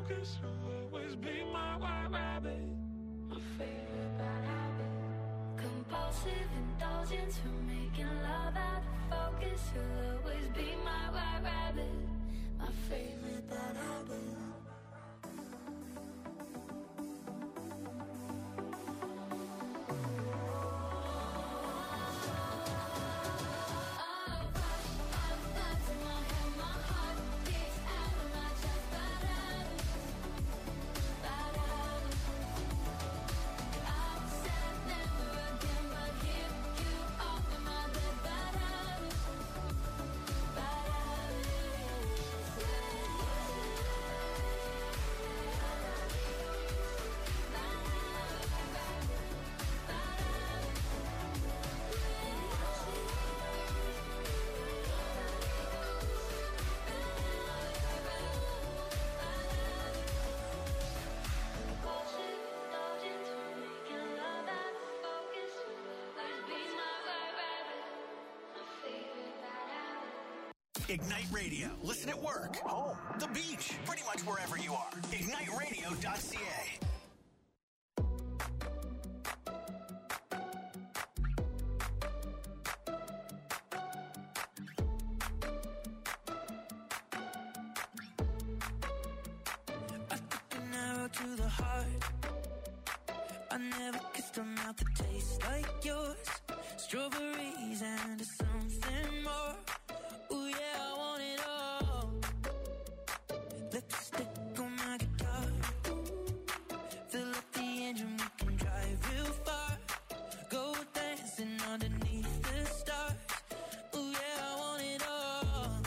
focus. You'll always be my white rabbit. My favorite bad habit. Compulsive indulgence. We're making love out of focus. You'll always be my white rabbit. My favorite bad habit. Ignite Radio. Listen at work, home, the beach, pretty much wherever you are. IgniteRadio.ca. I took an arrow to the heart. I never kissed a mouth that tastes like yours. Strawberries and something more. Ooh yeah, I want it all. Lipstick on my guitar. Fill up the engine, we can drive real far. Go dancing underneath the stars. Ooh yeah, I want it all.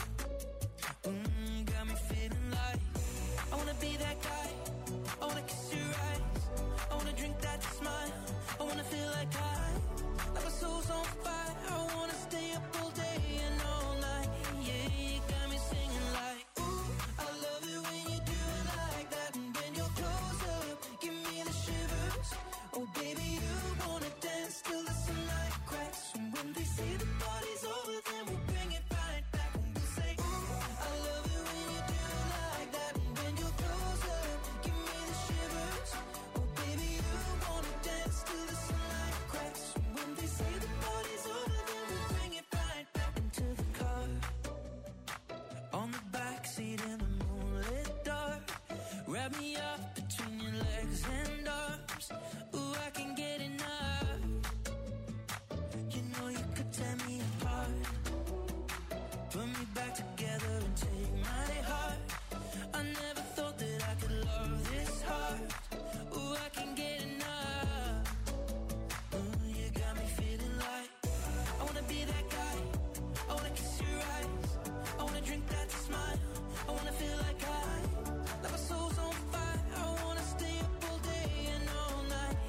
Got me feeling like I wanna be that guy. I wanna kiss your eyes. I wanna drink that smile. I wanna feel like like my soul's on fire. I wanna stay up all day and all night. Yeah, you got me singing like, ooh, I love it when you do it like that. And when you're close up, give me the shivers. Oh baby, you wanna dance till the sunlight cracks. And when they say the party's over, then we'll bring it right back. And we'll say, ooh, I love it when you do it like that. And when you're close up, give me the shivers. Oh baby, you wanna dance till the sunlight cracks. And when they say the party's over, then we'll bring it right back into the car. On the backseat in the moonlit dark. Wrap me up between your legs and arms. Ooh, I can get enough. You know you could tear me apart. Put me back together and take my heart. I never thought that I could love this hard. Ooh, I can get enough. Ooh, you got me feeling like I wanna be that guy. I wanna kiss your eyes. I wanna drink that smile. I wanna feel like my soul's on fire. I wanna stay up all day and all night.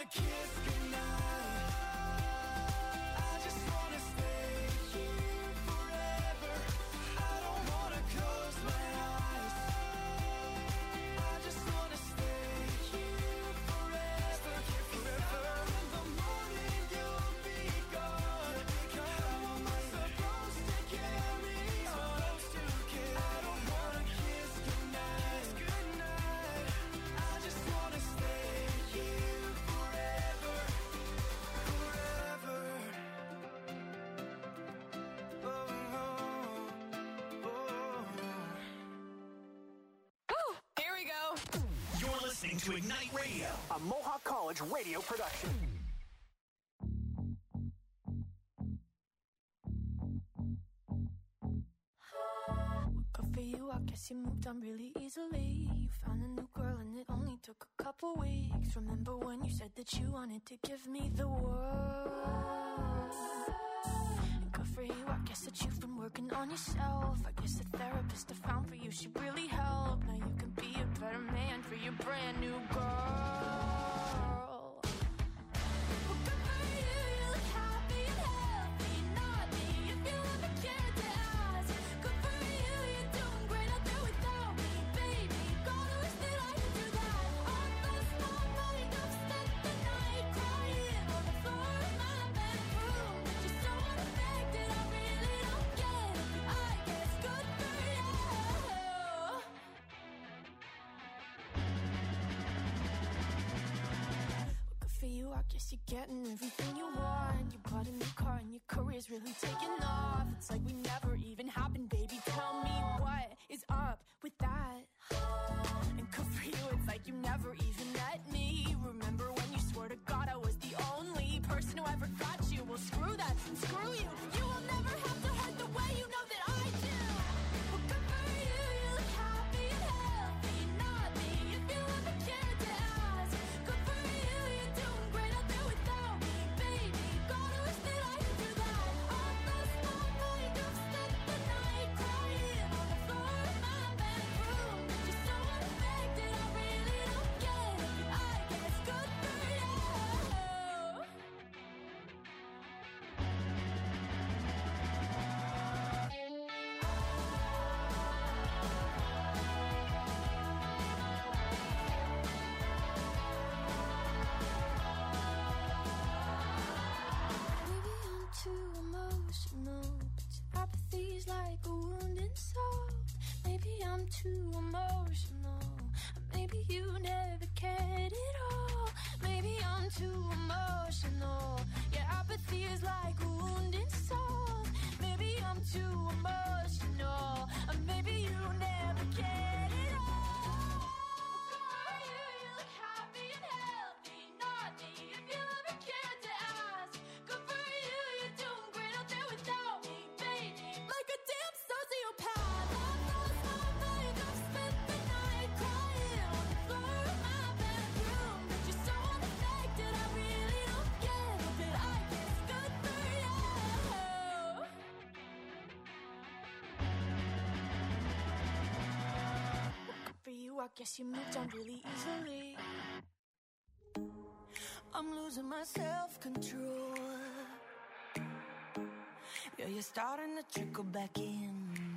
wanna kiss goodnight. I just wanna stay here forever. I don't wanna close my eyes. I just wanna stay here forever. In the morning you'll be gone. How am I supposed to carry on? I don't wanna kiss goodnight. I just wanna stay here forever, forever. Here we go. You're listening to Ignite Radio, a Mohawk College radio production. Good for you, I guess you moved on really easily. You found a new girl and it only took a couple weeks. Remember when you said that you wanted to give me the world? And good for you, I guess that you've been working on yourself. I guess the therapist I found for you should really help. Now you can be a better man for your brand new girl. Well, good for you, you look happy and healthy. Not me, if you ever cared to ask. Good for you, you're doing great out there without me, baby. Gotta wish that I could do that. I lost my mind, I've spent the night crying on the floor of my bedroom. But you're so unaffected, I really don't get it. I guess good for you. Well, good for you, I guess you're getting everything you want. You bought a new car and your career's really taking off. It's like we never even happened, baby. Tell me what is up with that? And good for you, it's like you never even met me. Remember when you swore to God I was the only person who ever got you? Well, screw that, screw you. You will never have to hurt the way you know that I do. Well, good for you, you look happy and healthy. Not me, if you ever cared to ask. Good for you, you're doing great out there without me, baby. Gotta wish that I could do that. I lost my mind, I've spent the night crying on the floor of my bedroom. But you're so unaffected, I really don't get it. I guess good for you. Maybe I'm too emotional, but your apathy's like a wounded soul. Maybe I'm too emotional, maybe you never cared at all. Maybe I'm too emotional, your apathy is like a wounded soul. Maybe I'm too emotional, maybe you never cared at all. You look happy and healthy, not me, if you ever cared to ask. Good for you, you're doing great out there without me, baby. Like a damn sociopath. I've lost my mind, I've spent the night crying on the floor of my bedroom. But you're so unaffected, I really don't get it. But I guess good for you. Good for you, I guess you moved on really easily. I'm losing my self-control. Yeah, you're starting to trickle back in.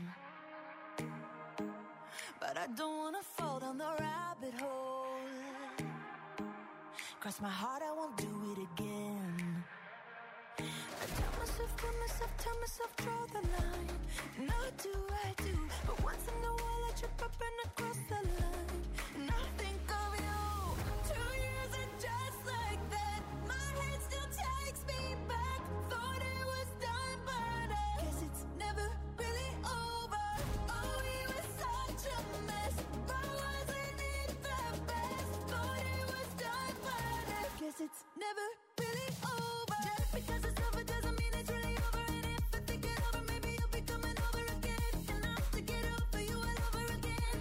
But I don't wanna fall down the rabbit hole. Cross my heart, I won't do it again. I tell myself, draw the line. And I do. But once in a while I trip up and I cross the line. And I think of you. 2 years and just like that, my head still takes me back. Thought it was done, but I guess it's never really over. Oh, we were such a mess, but wasn't it the best? Thought it was done, but I guess it's never really over. Just because it's over doesn't mean it's really over. And if I think it over, maybe you'll be coming over again. And I'll have to get over you all over again.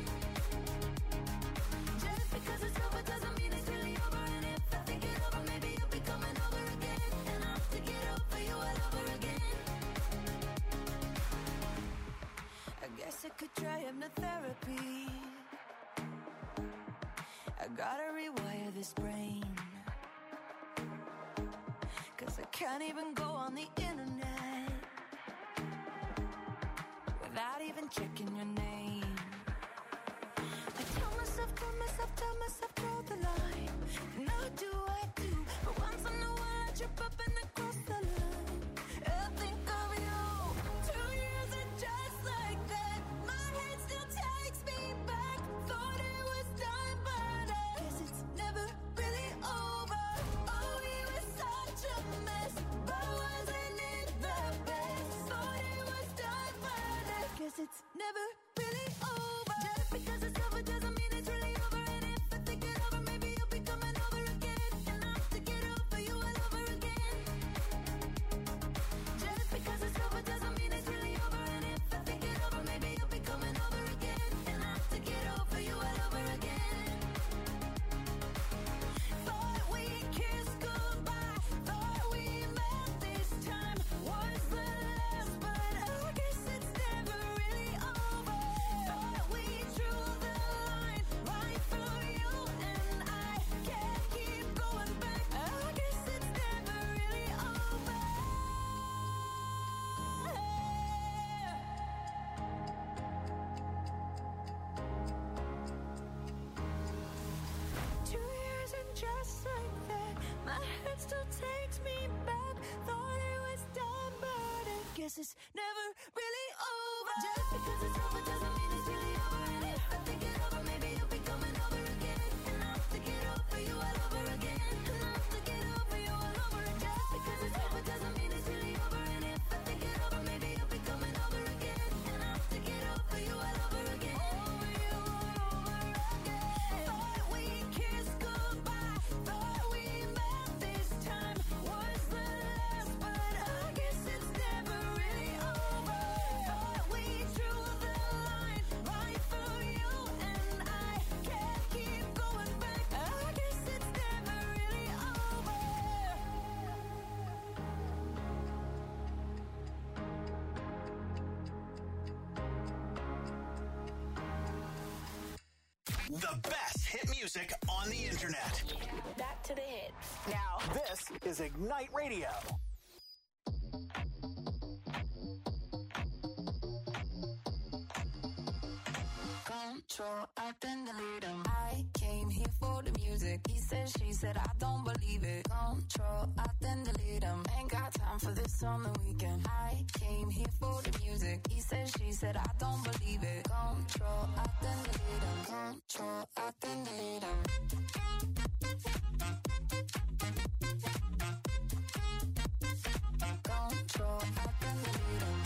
Just because it's over doesn't mean it's really over. And if I think it over, maybe you'll be coming over again. And I'll have to get over you all over again. I guess I could try hypnotherapy. I gotta rewire this brain. Can't even go on the internet without even checking your name. I tell myself, draw the line. And I do, but once in a while I trip up and I cross the line. I think of you. 2 years and just like that, my head still takes me back. Thought it was done, but I guess it's never really over. Oh, we were such a mess, but wasn't it the best? Thought it was done, but I guess it's never really over. Just because it's over doesn't mean it's really over. And if I think it over, maybe you'll be coming over again. And I have to get over you all over again. Just because it's over doesn't mean it's really over. And if I think it over, maybe you'll be coming over again. And I have to get over you all over again. Thought we kissed goodbye, thought we met this time was the last, but I guess it's never really over. Thought we drew the line right through you and I can't keep going back. I guess it's never really over. 2 years and just like that, my head still takes me back. Thought it was done, but I guess it's never really over. Just because it's over doesn't mean it's really over. And if I think it over, maybe you'll be coming over again. And I have to get over you all over again. And I have to get over you all over again. Just because it's over doesn't mean it's really over. And if I think it over, maybe you'll be coming over again. And I have to get over you all over again. Over you all over again. Thought we kissed goodbye, thought we met this time was the last, but I guess it's never really over. Thought we drew the line right through you and I can't keep going back. I guess it's never really over. The best hit music on the internet. Back to the hits. Now, this is Ignite Radio. Control, I then delete him. I came here for the music. He said, she said, I don't believe it. Control, I then delete him. Ain't got time for this on the weekend. I came here for the music. He said, she said, I don't believe it. Control, I then delete him. Control, I then delete him. Control, I then delete him.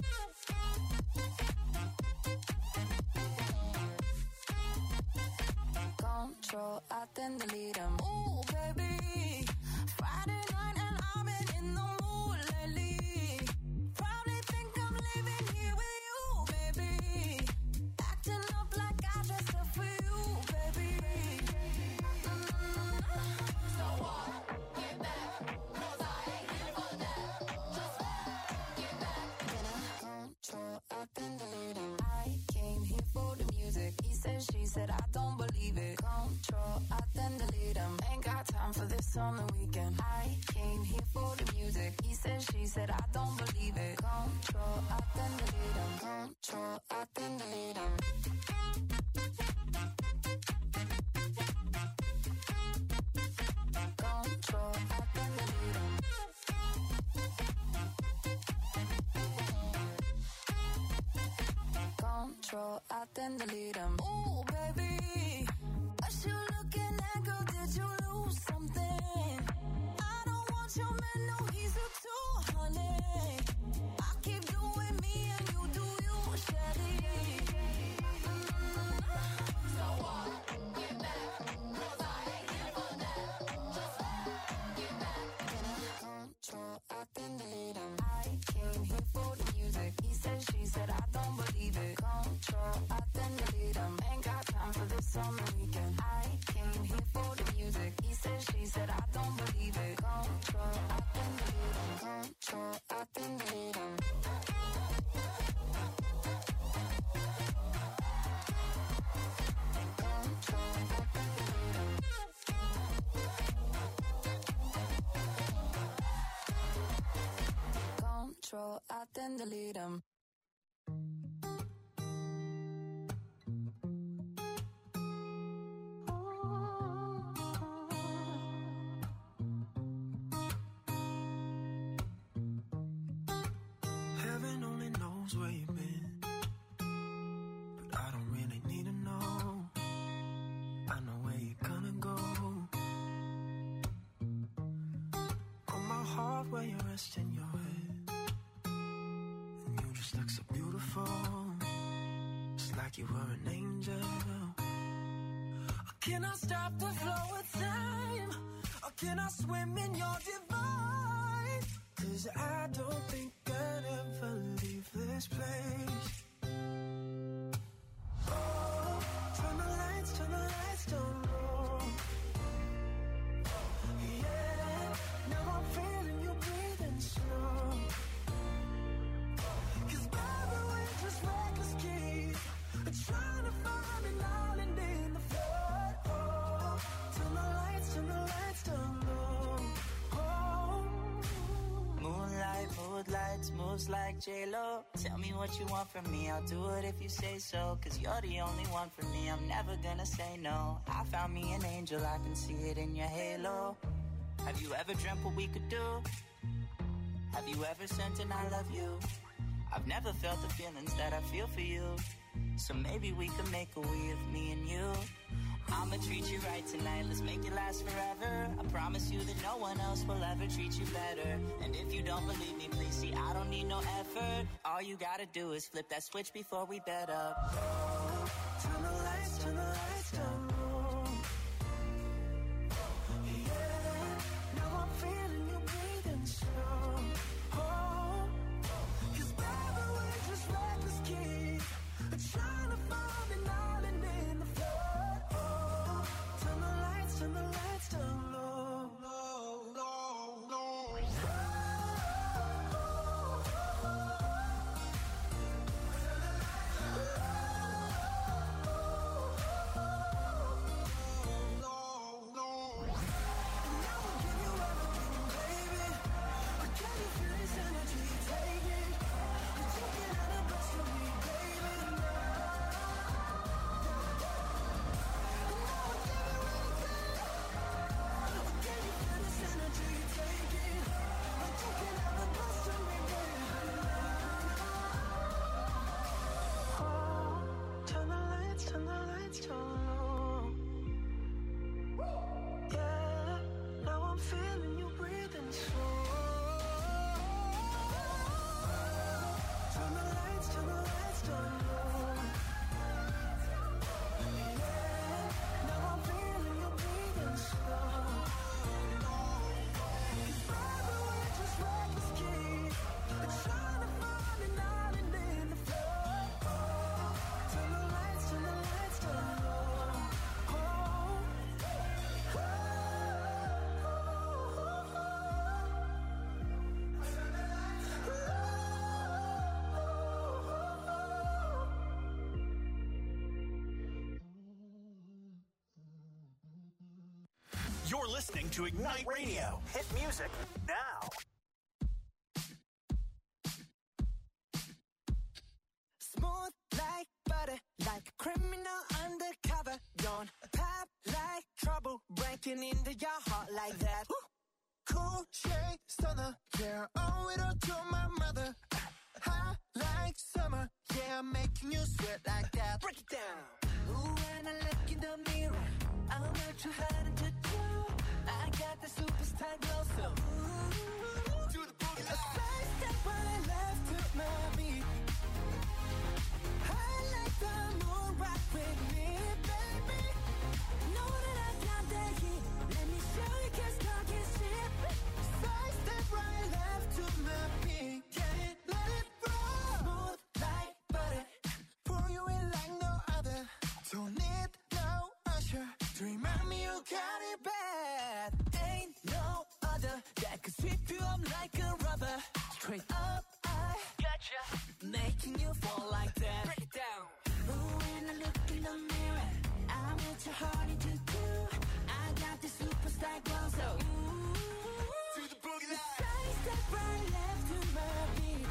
Control, I then delete him. Ooh, baby, Friday night and I've been in the mood lately. Probably think I'm living here with you, baby. Acting up like I dressed up for you, baby. So what? Get back, 'cause I ain't here for that. Just get back. Then I control, I then delete him. I came here for the music. He said, she said, I don't believe it. Control, I then delete him. Ain't got time for this on the weekend. I came here for the music. He said, she said, I don't believe it. Control, I then delete him. Control, I then delete him. Control, I then delete him. Control, I then delete him. Ooh, baby, what you looking at, girl? Did you lose something? I don't want your man, no, he's a 200. I keep doing me and you do you, Shelly. So what? Get back, 'cause I ain't here for that. Just get back. Then I control, I then delete him. I came here for the music. He said, she said, I don't believe it. Control, I then delete him. Ain't got time for this on the weekend. I came here for the music. He said, she said, I don't believe it. Control, I then delete him. Control, I then delete him. Control, I then delete him. control, I then delete them. Heaven only knows where you've been, but I don't really need to know. I know where you're gonna go. Put my heart where you're resting your head, and you just look so beautiful. It's like you were an angel. Can I stop the flow of time? Or can I swim in your divine? 'Cause I don't think I'd ever leave this place. Oh, turn the lights down low. Yeah, now I'm feeling you breathing slow. 'Cause baby, we're just reckless kids, trying to find an island in the flood. Oh, turn the lights down low. Oh. Moonlight, moves like J-Lo. Tell me what you want from me, I'll do it if you say so. 'Cause you're the only one for me, I'm never gonna say no. I found me an angel, I can see it in your halo. Have you ever dreamt what we could do? Have you ever sent an I love you? I've never felt the feelings that I feel for you. So maybe we could make a we of me and you. I'ma treat you right tonight, let's make it last forever. I promise you that no one else will ever treat you better. And if you don't believe me, please see, I don't need no effort. All you gotta do is flip that switch before we bed up. Oh, turn the lights down low. Yeah, now I'm feeling you breathing slow. Oh, 'cause baby, we're just reckless kids, trying to find an island in the flood. Oh, turn the lights down low. Turn the lights down low. Yeah, now I'm feeling you breathing slow. Turn the lights down low. Yeah, now I'm feeling you breathing slow. 'Cause baby, we're just reckless kids, trying to find an island in the flood. Oh, turn the lights down low. You're listening to Ignite Radio. Hit music now. Smooth like butter, like a criminal undercover. Don't pop like trouble, breaking into your heart like that. Cool shade stunner, yeah, owe it all to my mother. Hot like summer, yeah, I'm making you sweat like that. Break it down. Ooh, when I look in the mirror, I'm not too hard to do. I got the superstar glow, so ooh, do the boogie line. A side step right left to my beat. I like the moon rock with me, baby. Know that I got that heat. Let me show you, can't stop, can't shit. Side step right left to my beat. Can't let it roll. Smooth like butter, pour you in like no other. Don't need no usher to remind me you got it bad. Ain't no other that could sweep you up like a rubber. Straight up, I gotcha, making you fall like that. Break it down. Ooh, when I look in the mirror, I'm what you're hard to do. I got the superstar glow, so ooh, to the boogie line. Side step right left to my beat.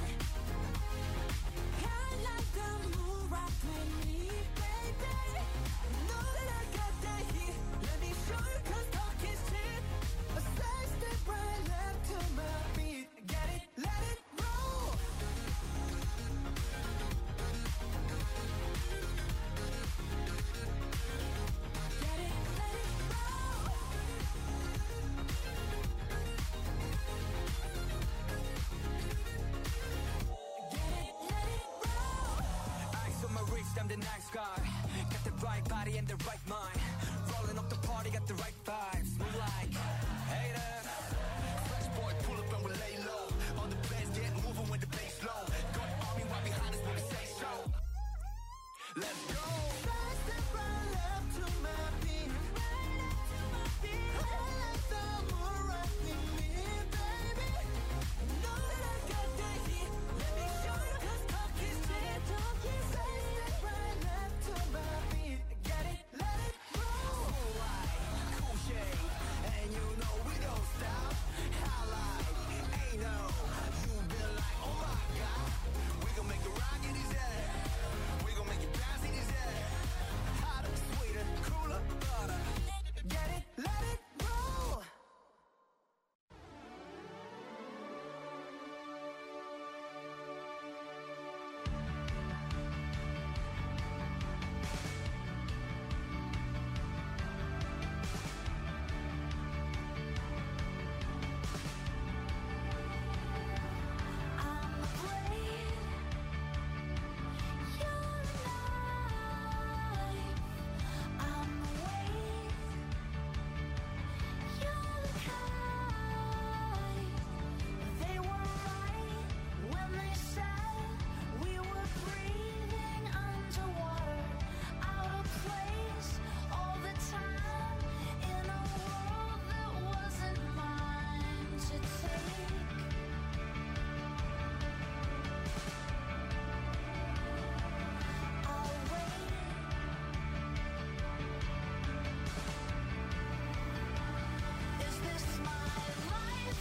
night sky. Got the right body and the right mind. Rolling up the party, got the right vibes. Move like haters. Fresh boy, pull up and we lay low. All the players get moving with the bass low. Got the army right behind us when we say so. Let's go. Fast and right left to my beat. Right up to my beat. I like the moon right with me, baby. Know that I got that heat. Let me show you 'cause talk is cheap. Talk is fast and right left to my beat. Get it, let it roll. White, cool shade, and you know we don't stop. Highlight, ain't no, you been like, oh my god. We gon' make it rock in his head. We gon' make it bounce in his head. Hotter, sweeter, cooler, butter. Get it, let it roll. I'm afraid you're alive. I'm awake. You're the kind. They were right when they said we were breathing underwater, out of place all the time in a world that wasn't mine to take. I'll wait. Is this my life?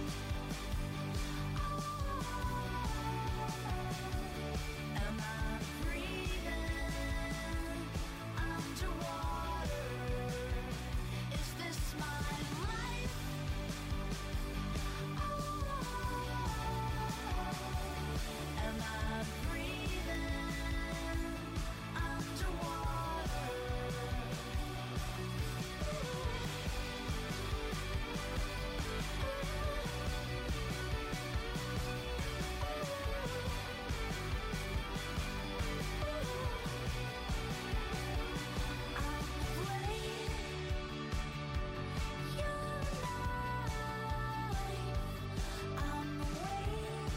Am I breathing underwater? Is this my life? Am I breathing underwater? I'm afraid you're alive. I'm awake.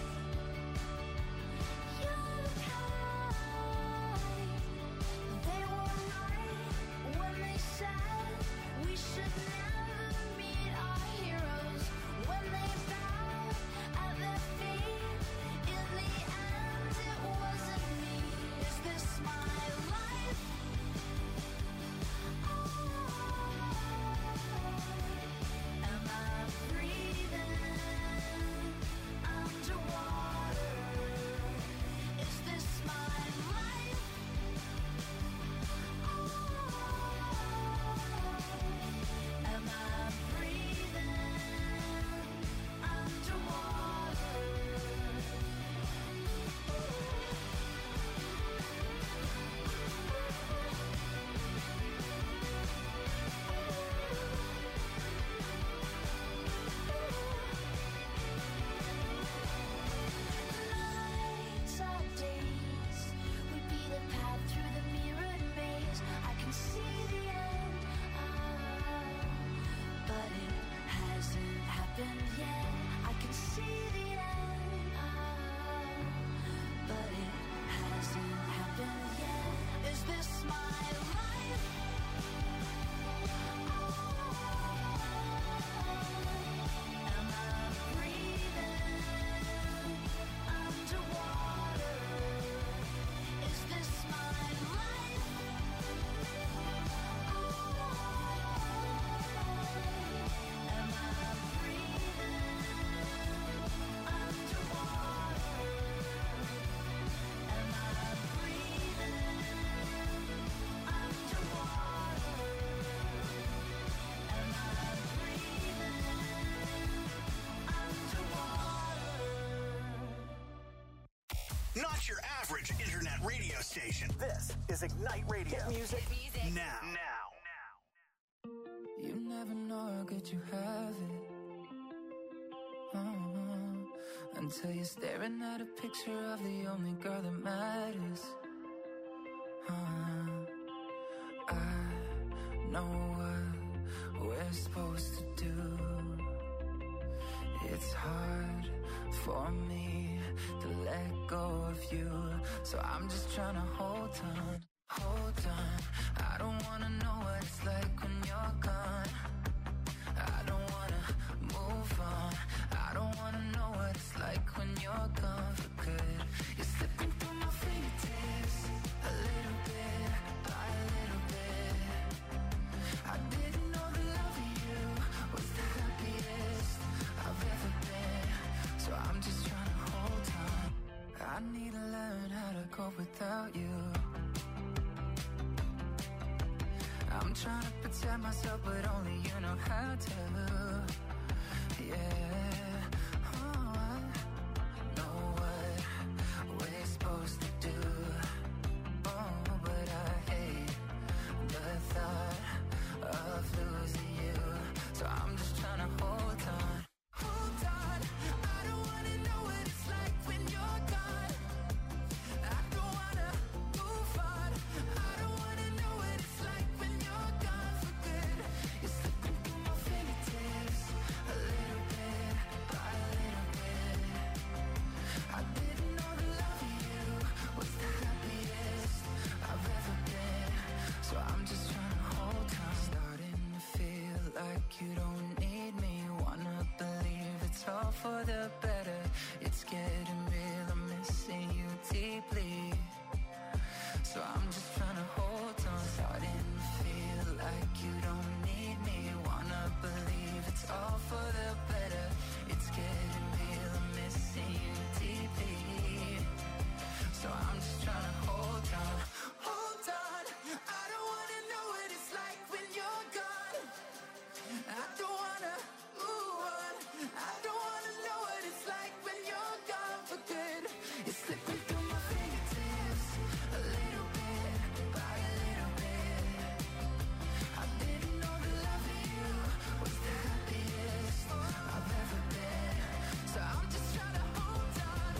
You're the kind. They were right when they said we should never meet our heroes. When they bowed at their feet, in the end it wasn't me. Is this my life? Am I breathing underwater? Is this my life? Am I breathing underwater? Nights are days, we beat a path through the mirrored maze. I can see the end, but it hasn't happened yet. I can see the end, but it hasn't happened yet. Is this my life? Am I breathing underwater? Is this my life? Am I breathing underwater? Am I breathing underwater? Am I breathing underwater? Not your average internet radio station. This is Ignite Radio. Music. Now. You never know how good you have it. Until you're staring at a picture of the only girl that matters. I know what we're supposed to do. It's hard for me to let go of you, so I'm just trying to hold on. I don't wanna know what it's like when you're gone. I don't wanna move on. I don't wanna know what it's like when you're gone for good. You're slipping through my fingertips, a little bit by a little bit. I didn't know the love of you was the happiest I've ever been, so I'm just trying to hold on. I need to learn how to cope without you. I'm trying to protect myself, but only you know how to. Yeah, oh, I know what we're supposed to do. Oh, but I hate the thought of losing you, so I'm just trying to hold on. Hold on, I don't wanna know what it's like when you're gone. I don't wanna move on. I don't wanna know what it's like when you're gone for good. You're slipping through my fingertips, a little bit by a little bit. I didn't know the love of you was the happiest I've ever been, so I'm just trying to hold on. Starting to feel like you don't need me. Wanna believe it's all for the better. It's getting real, I'm missing you deeply, so I'm just trying to hold on. Starting to feel like you don't need me. Wanna believe it's all for the better. It's getting real, I'm missing you deeply, so I'm just trying to hold on. Hold on, I don't wanna know what it's like when you're gone. I don't wanna move on. I don't wanna know what it's like when you're gone for good. You're slipping through my fingertips, a little bit by a little bit. I didn't know the love of you was the happiest I've ever been, so I'm just trying to hold on.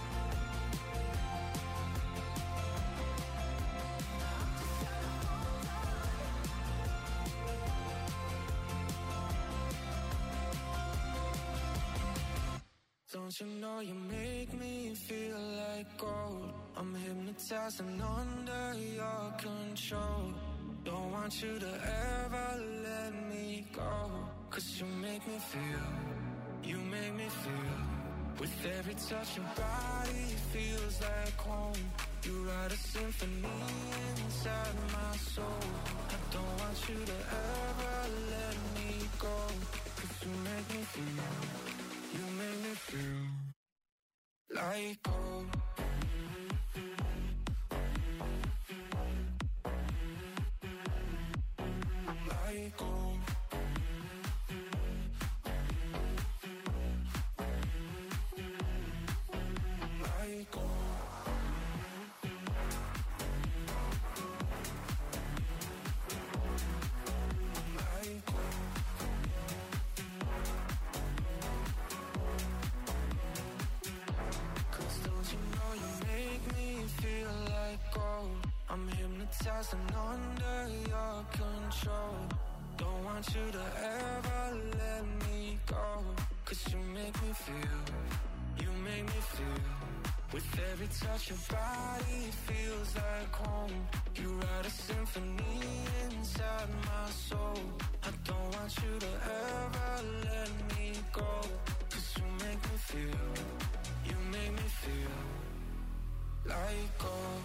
Don't you know you make me feel like gold? I'm hypnotized and under your control. Don't want you to ever let me go, 'cause you make me feel, you make me feel. With every touch your body feels like home. You write a symphony inside my soul. I don't want you to ever let me go, 'cause you make me feel, you make me feel like gold. Like gold. Like gold. Like gold. Feel like gold. I'm hypnotized and under your control. Don't want you to ever let me go, 'cause you make me feel, you make me feel. With every touch your body feels like home. You write a symphony inside my soul. I don't want you to ever let me go, 'cause you make me feel, you make me feel like gold.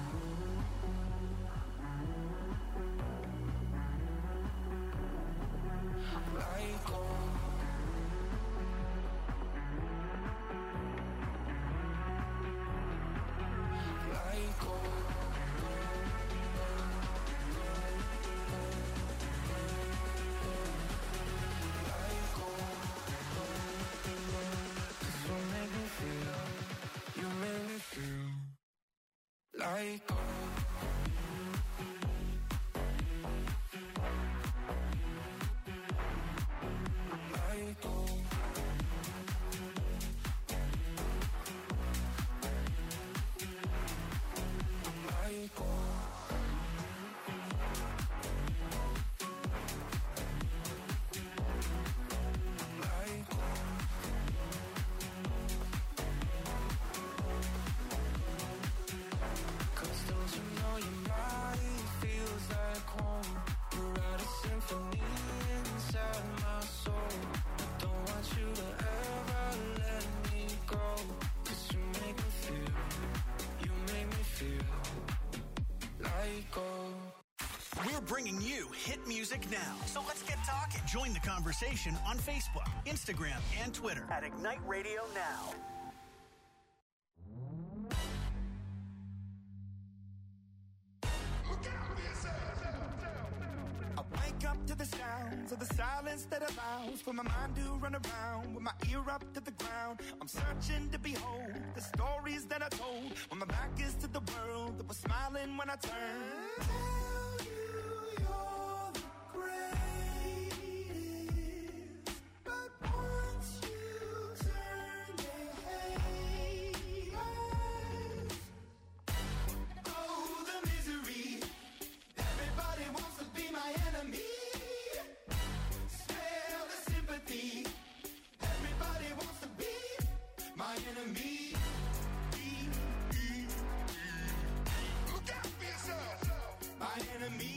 Like gold. Like gold. Like gold. 'Cause you make me feel, you make me feel like gold. Like gold. Like gold. to Hit Music Now. So let's get talking. Join the conversation on Facebook, Instagram, and Twitter at Ignite Radio Now. I wake up to the sounds of the silence that allows for my mind to run around with my ear up to the ground. I'm searching to behold the stories that I told when my back is to the world that was smiling when I turned. Tell you you're the greatest, but once you turn, they hate us. Oh, the misery. Everybody wants to be my enemy. Smell the sympathy. Everybody wants to be my enemy. Look out for yourself. My enemy.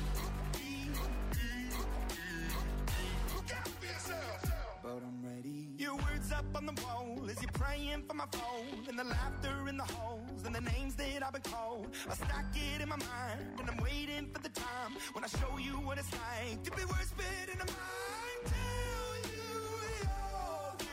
Look out for yourself. But I'm ready. Your words up on the wall as you're praying for my phone, and the laughter in the halls and the names that I've been called. I stack it in my mind and I'm waiting for the time when I show you what it's like to be worse fit in a mind. Tell you you're the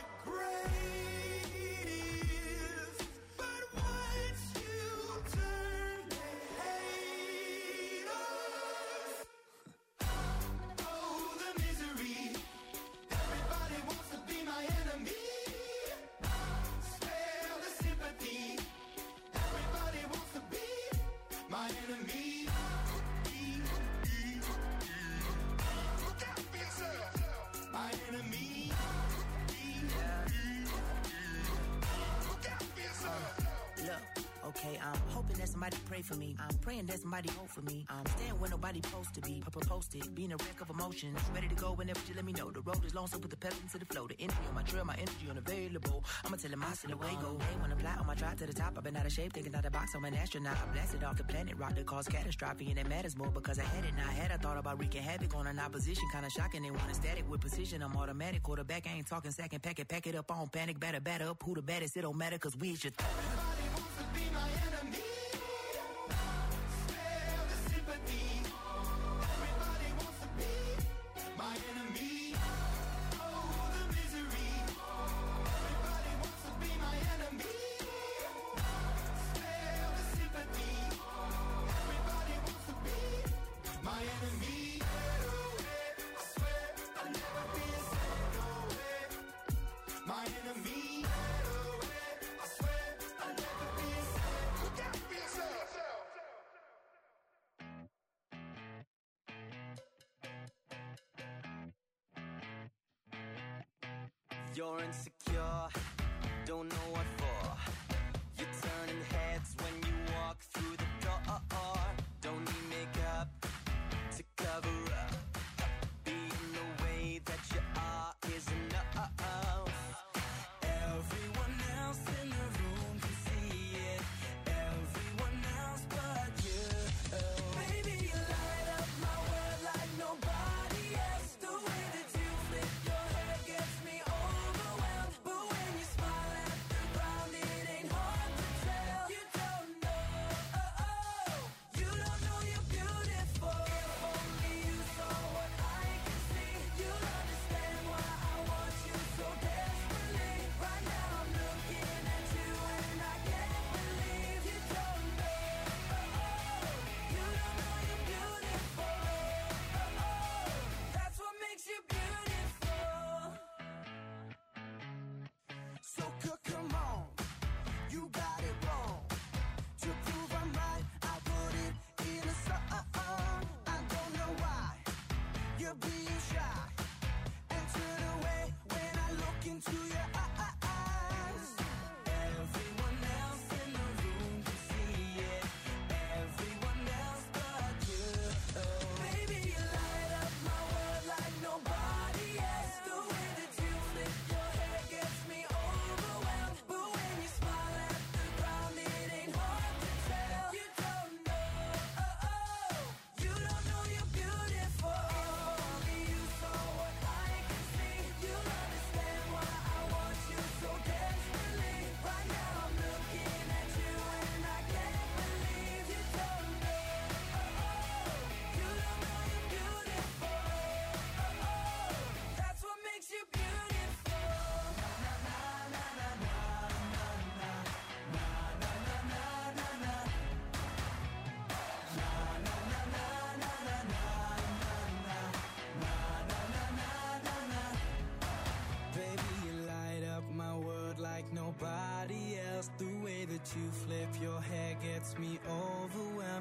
greatest, but once you turn, they hate us. Oh, the misery. Everybody wants to be my enemy. Spare the sympathy. Everybody wants to be my enemy. Look out for yourself. My enemy. Look out for yourself. Look, okay, I'm hoping that somebody pray for me. I'm praying that somebody hope for me. I'm staying where nobody supposed to be. Posted, being a wreck of emotions. Ready to go whenever you let me know. The road is long, so put the pedal into the flow. The energy on my trail, my energy unavailable. I'ma tell him I see the way go. Hey, when I'm fly on my drive to the top, I've been out of shape, thinking out the box. I'm an astronaut. I blasted off the planet, rock that caused catastrophe, and it matters more because I had it. Now I had, I thought about wreaking havoc on an opposition, kinda shocking. They want a static with precision. I'm automatic, quarterback. I ain't talking second, pack it up on panic, batter up. Who the baddest? It don't matter, cause we is your Everybody wants to be my enemy. Spare the sympathy. Everybody wants to be my enemy. Oh, the misery. Everybody wants to be my enemy. Spare the sympathy. Everybody wants to be my enemy. I swear I'll never be a sad away. My enemy. I swear I'll never be a sad. Look out for yourself. You're insecure, don't know what for. You're turning heads when you walk through the door. Don't need makeup to cover up. Being the way that you are is enough. Everyone else in the room can see it. Everyone else but you. Baby, you light up my world like nobody else. The way that you flip your hair gets me overwhelmed. But when you smile at the crowd,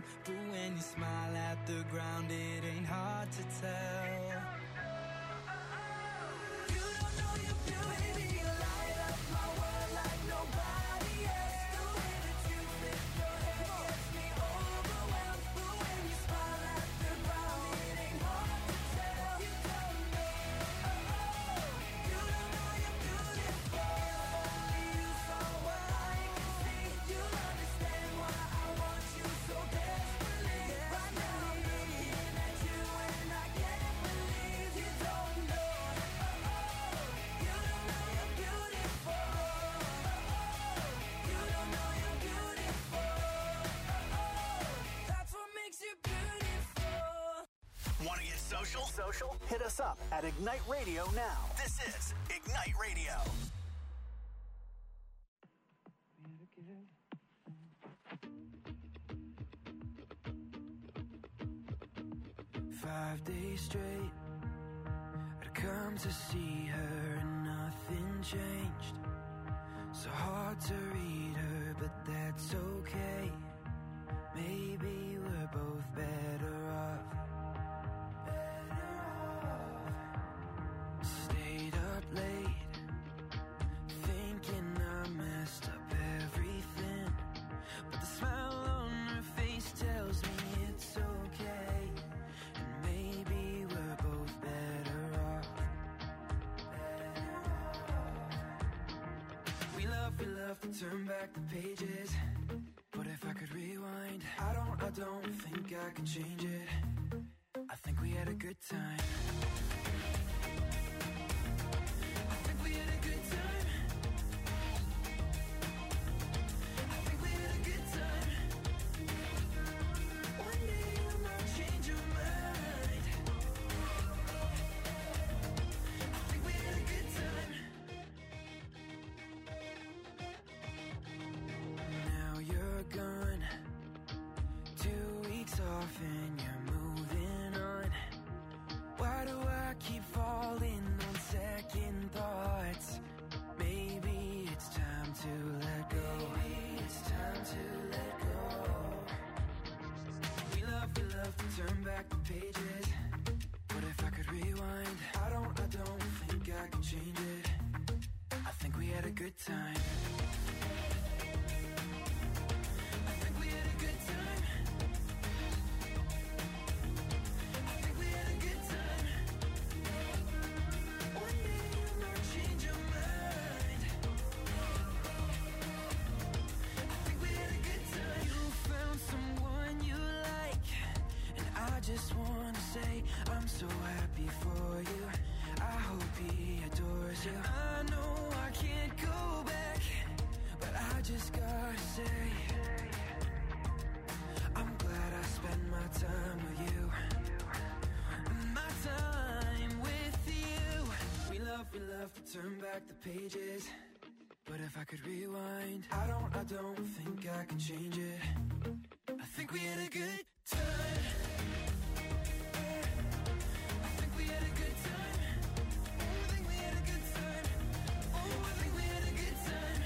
but when you smile at the ground, it ain't hard to tell. You don't know you're beauty, you light up my world like nobody else. The way that you flip your hair gets me overwhelmed, but when you smile at the ground, it ain't hard to tell. You don't know, you don't know you're beautiful. Only you saw what I can see. You'll understand why I want you so desperately. Right now I'm looking at you and I can't believe you don't know. You don't know you're beautiful. You don't know you're beautiful. That's what makes you beautiful. Want to get social? Hit us up at Ignite Radio now. This is Ignite Radio. 5 days straight, I'd come to see her and nothing changed. So hard to read her, but that's okay. Maybe we're both better off. Stayed up late, thinking I messed up everything. But the smile on her face tells me it's okay. And maybe we're both better off. We love to turn back the pages. But if I could rewind, I don't think I can change it. I think we had a good time. I think we had a good time. I think we had a good time. One day you might change your mind. I think we had a good time. Now you're gone, 2 weeks off and you're moving on. Why do I keep falling on second thoughts? Maybe it's time to let go. Maybe it's time to let go. We love to turn back the pages. But if I could rewind, I don't think I can change it. I think we had a good time. I think we had a good time. I think we had a good time. One day you might change your mind. I think we had a good time. You found someone you like, and I just wanna say I'm so happy for you. I hope he adores you. I know I can't go back, but I just gotta say I'm glad I spent my time with you. My time with you. We love to turn back the pages. But if I could rewind, I don't think I can change it. I think we had a good time. I think we had a good time. Oh, I think we had a good time. Oh, I think we had a good time.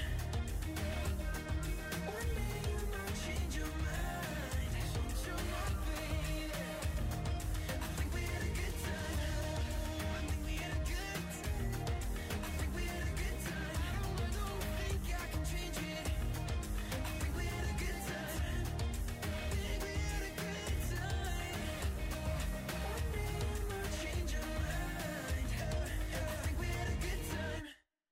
One day you might change your mind. Change your mind, baby. I think we had a good time. I think we had a good time. I think we had a good time. I don't think I can change it. I think we had a good time. I think we had a good time. One day you might change your mind. I think we had a good time.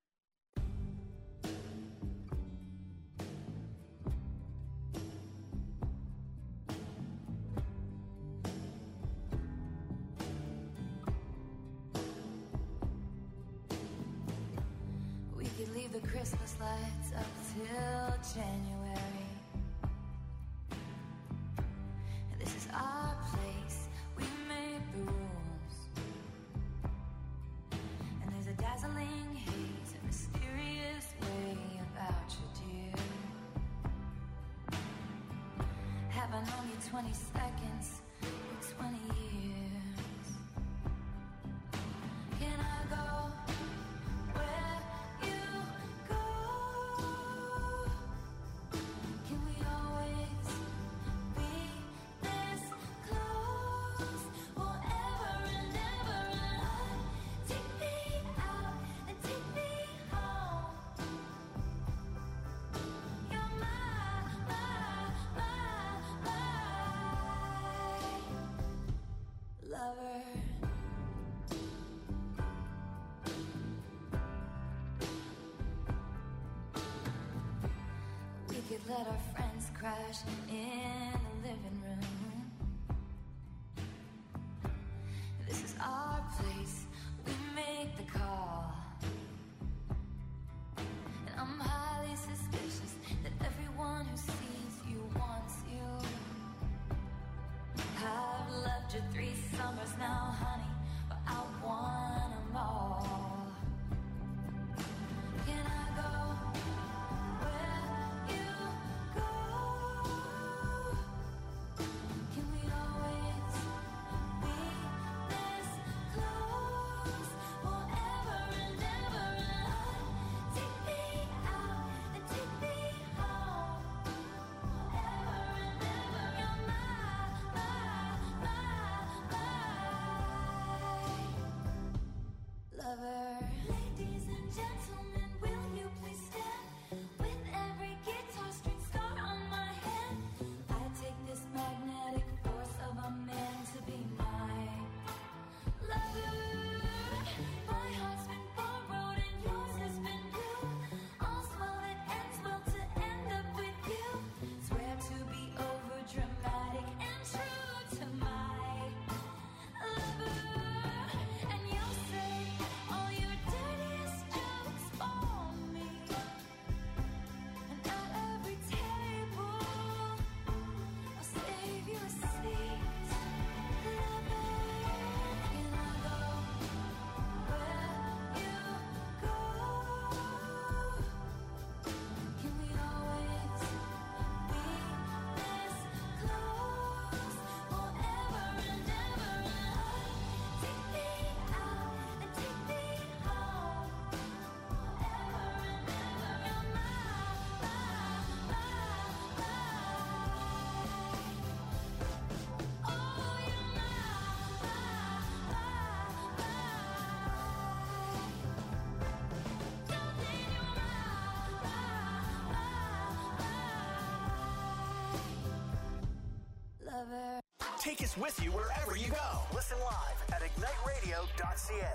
We could leave the Christmas lights up till January. And this is our place, we made the rules. And there's a dazzling haze, a mysterious way about you, dear. Have I known you 20 seconds or 20 years? Can I go where you go? Can we always be crash in the living room. This is our place, we make the call. And I'm highly suspicious that everyone who sees you wants you. I've loved you 3 summers now, honey, but I want them all. Can I go where you go? Can we always be this close forever and ever? And take me out and take me home forever and ever. You're my lover. Ladies and gentlemen, will you please stand? With every guitar string scar on my hand, I take this magnetic force of a man to be my lover. My heart's been borrowed and yours has been blue. All's well that ends well to end up with you. Swear to be over dramatic and true to my lover. And you'll say all your dirtiest jokes for me. And at every table, I'll save you a seat. Lover, can I go where you go? Can we always be this close forever and ever? Take me out and take me home forever and ever. You're my oh, you're lover. Take us with you wherever you go. Listen live at igniteradio.ca.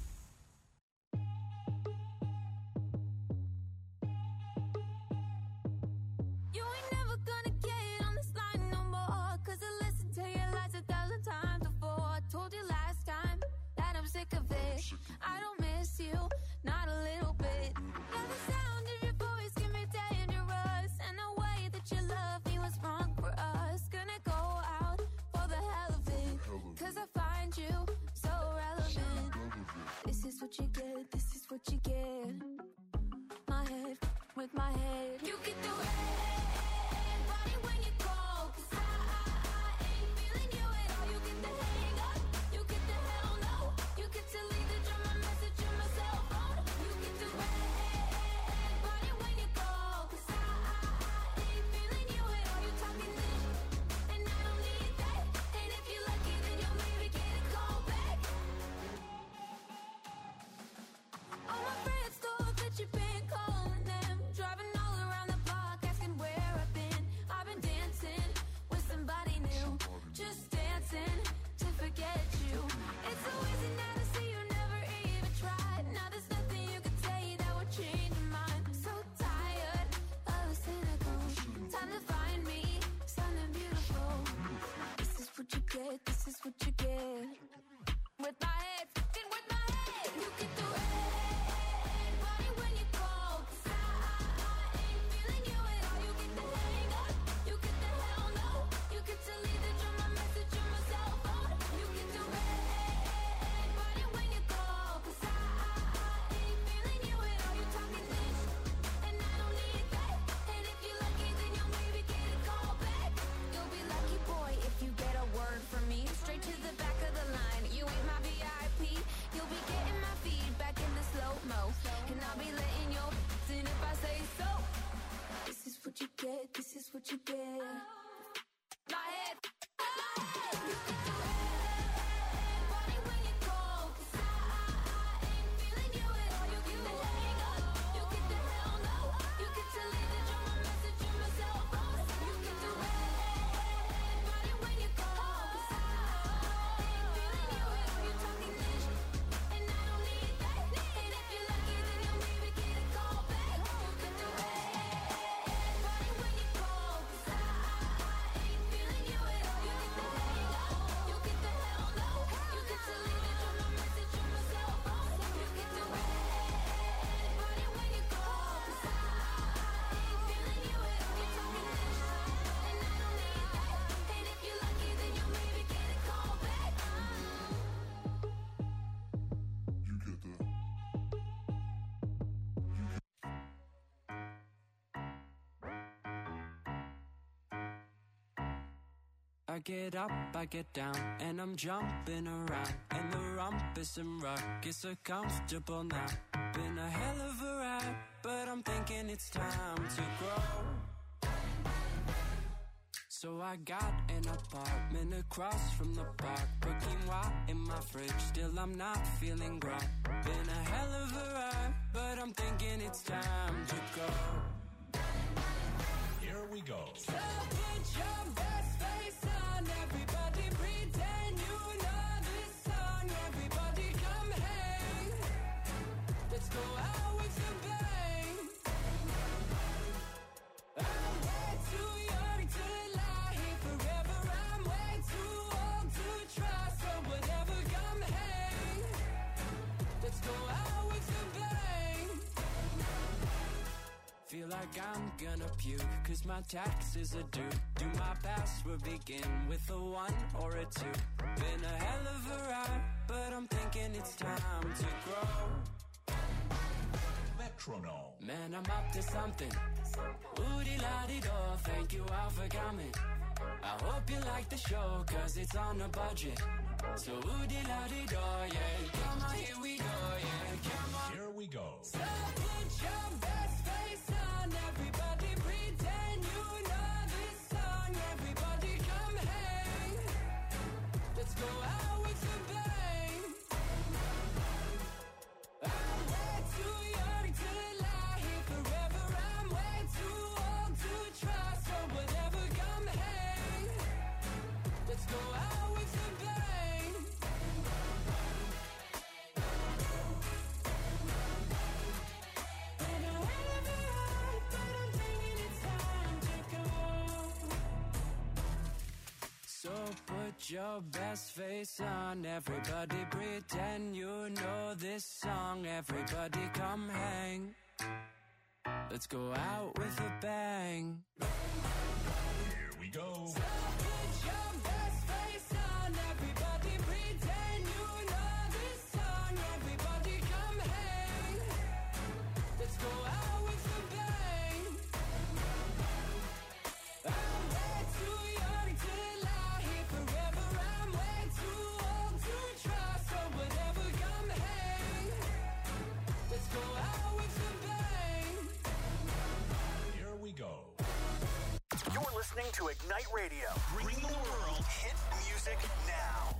You ain't never gonna get on this line no more. 'Cause I listened to your lies 1,000 times before. I told you last time that I'm sick of it. I don't miss you, not a little bit. Now the sound of your voice can be dangerous. And the way that you love me was wrong for us. Gonna go out for the hell of it. 'Cause I find you so relevant. This is what you get, this is what you get. My head with my head. You get the red body when you call. 'Cause I ain't feeling you at all. You get the hang up, you get the hell no. You get to leave the drum, my message on my cell phone. You get the red body when you call. 'Cause I ain't feeling you at all. You talking this, and I don't need that. And if you're lucky, then you'll maybe get a call back. All my friends thought that you've been calling them, driving all around the block, asking where I've been. I've been dancing with somebody new, just dancing to forget you. It's so easy now to see you never even tried. Now there's nothing you can say that would change your mind. I'm so tired of the cynical. Time to find me something beautiful. This is what you get, this is what you get. With my head, fucking with my head. You get the red body when you call. 'Cause I ain't feeling you at all. You get the hang up, you get the hell no. You get to leave the drum, my message on my cell phone. You get the red body when you call. 'Cause I ain't feeling you at all. You talking this, and I don't need that. And if you're lucky, then you'll maybe get a call back. You'll be lucky, boy, if you get a word from me. Straight to the back of the line. You ain't my VIP. You'll be getting my feedback in the slow-mo. And I'll be letting your in if I say so. This is what you get, this is what you get. My head, you get the red body when you call. 'Cause I ain't feeling you at all. You get the hang up, you get the hell no. You get to leave the drum, my message on my cell phone. You get the red body when you call. 'Cause I ain't feeling you at all. You talking this, and I don't need that. And if you're lucky, then you'll maybe get a call back. You get the red body when you call. 'Cause I I get up, I get down, and I'm jumping around. And the rumpus and ruckus are comfortable now. Been a hell of a ride, but I'm thinking it's time to grow. So I got an apartment across from the park. Put quinoa in my fridge, still I'm not feeling grown. Been a hell of a ride, but I'm thinking it's time to go. Here we go. So put your best face on, everybody pretend you know this song. Everybody come hang, let's go out with a bang. I'm way too young to lie here forever. I'm way too old to try, so whatever, come hang, let's go out with a bang. Feel like I'm gonna puke, cause my taxes are due. Do my password begin with a 1 or a 2? Been a hell of a ride, but I'm thinking it's time to grow. Metronome. Man, I'm up to something. Oodie-la-dee-do, thank you all for coming. I hope you like the show, cause it's on a budget. So oodie-la-dee-do, yeah. Come on, here we go, yeah. Come on. Here we go. So put your best face on, everybody pretend you know this song. Everybody come hang, let's go out with a bang. I'm way too young to lie here forever. I'm way too old to try, so whatever, come hang, let's go out with a bang. Been a hell of a ride, but I'm thinking it's time to go. So put your best face on, everybody pretend you know this song. Everybody come hang, let's go out with a bang. Here we go. Put your best face on, everybody pretend you know this song. Everybody come hang, let's go out with a bang. I'm way too young to lie here forever. I'm way too old to try, so whatever, come hang, let's go out with a bang. Here we go. You're listening to Ignite Radio. Bring the world hit music now.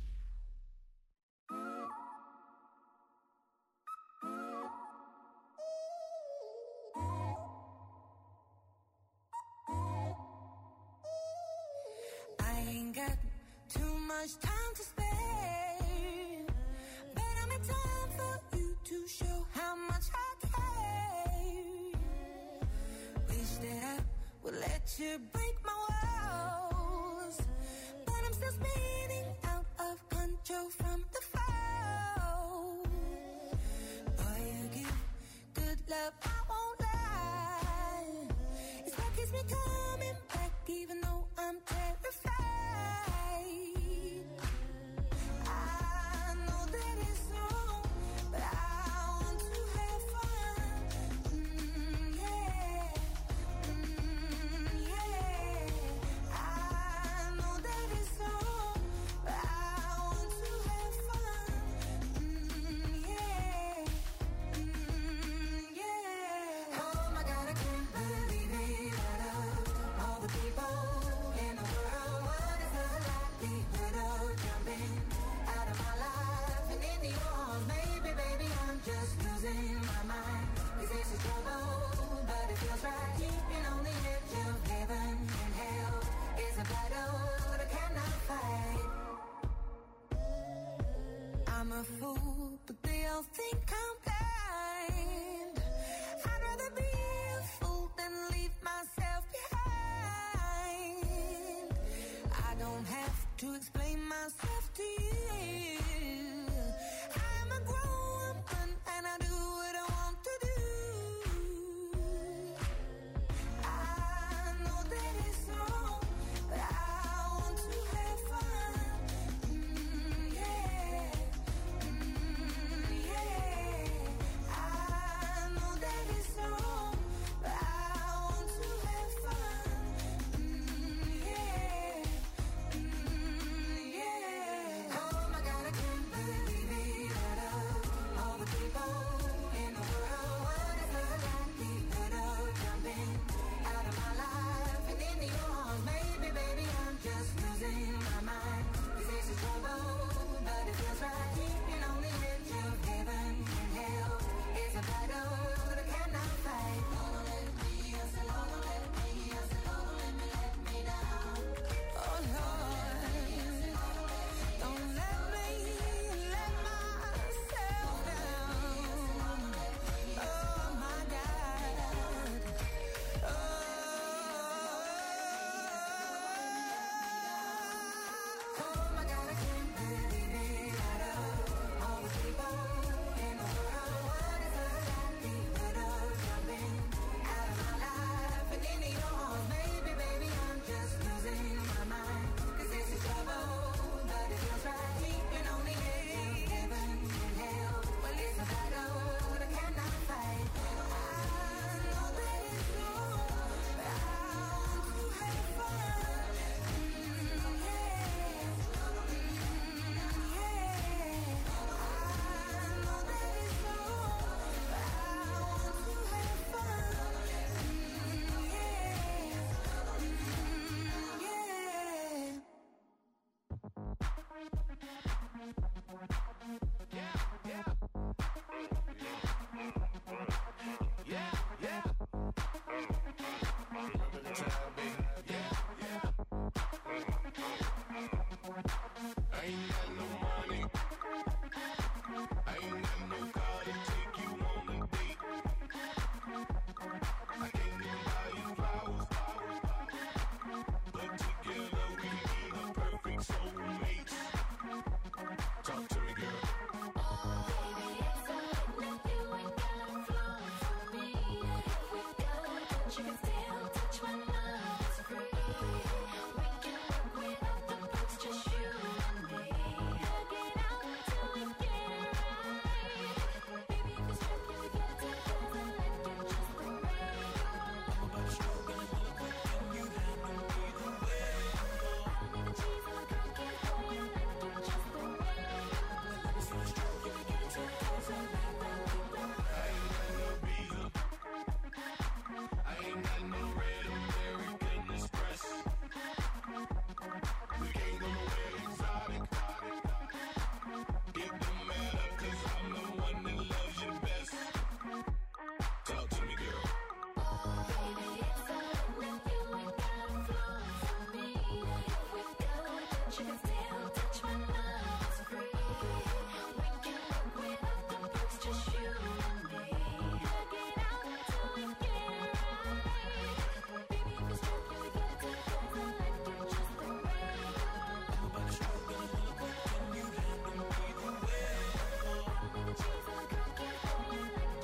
I ain't got too much time to spare, but I'm in time for you to show how much I care. Wish that I would let you break my walls, but I'm still spinning